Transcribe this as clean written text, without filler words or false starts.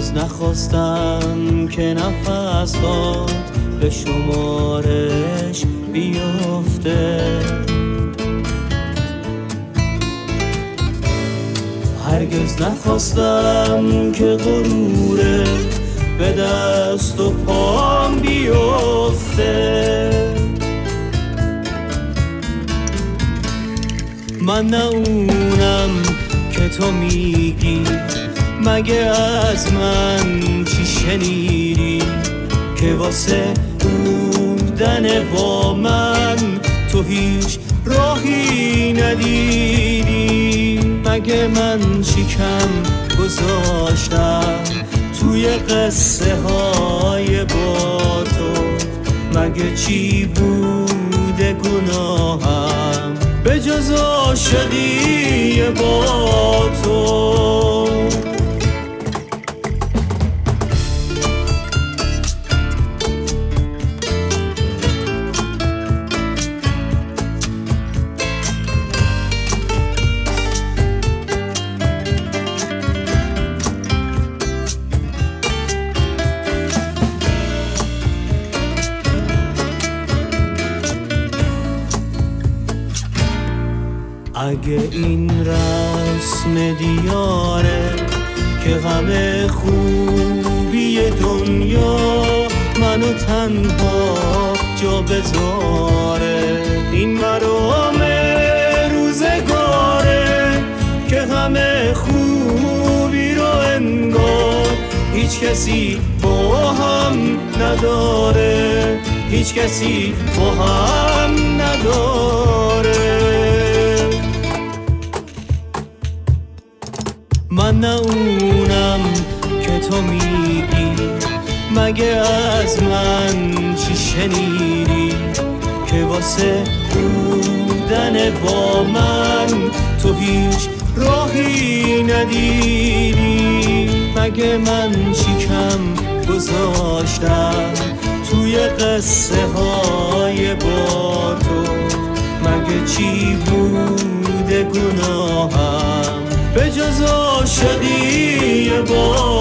هرگز نخواستم که نفسات به شمارش بیفته، هرگز نخواستم که غرورت به دست و پام بیفته. من نه اونم که تو میگی، مگه از من چی شنیدی که واسه بودن با من تو هیچ راهی ندیدی؟ مگه من چی کم گذاشتم توی قصه های با تو؟ مگه چی بوده گناهم به جز عاشقی با تو؟ اگه این رسم دیاره که غم خوبی دنیا منو تنها جا بذاره، این مرام روزگاره که همه خوبی رو انگار هیچ کسی با هم نداره، هیچ کسی با هم نداره. من نه اونم که تو میگی، مگه از من چی شنیدی که واسه بودن با من تو هیچ راهی ندیدی؟ مگه من چی کم گذاشتم توی قصه های با تو؟ مگه چی بوده گناهم به جز عاشقی با